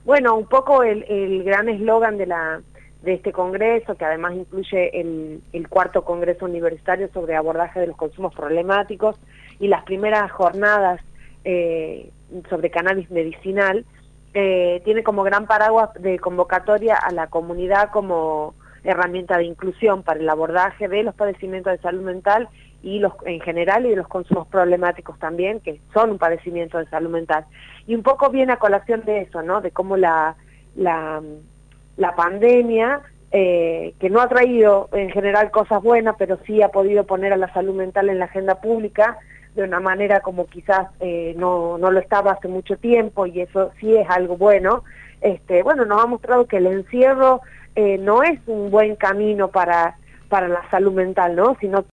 Bueno, un poco el gran eslogan de este congreso, que además incluye el cuarto congreso universitario sobre abordaje de los consumos problemáticos y las primeras jornadas sobre cannabis medicinal, tiene como gran paraguas de convocatoria a la comunidad como herramienta de inclusión para el abordaje de los padecimientos de salud mental y en general, y de los consumos problemáticos también, que son un padecimiento de salud mental. Y un poco viene a colación de eso, ¿no? De cómo la pandemia, que no ha traído en general cosas buenas, pero sí ha podido poner a la salud mental en la agenda pública de una manera como quizás no lo estaba hace mucho tiempo, y eso sí es algo bueno. Bueno, nos ha mostrado que el encierro no es un buen camino para la salud mental, ¿no? Sino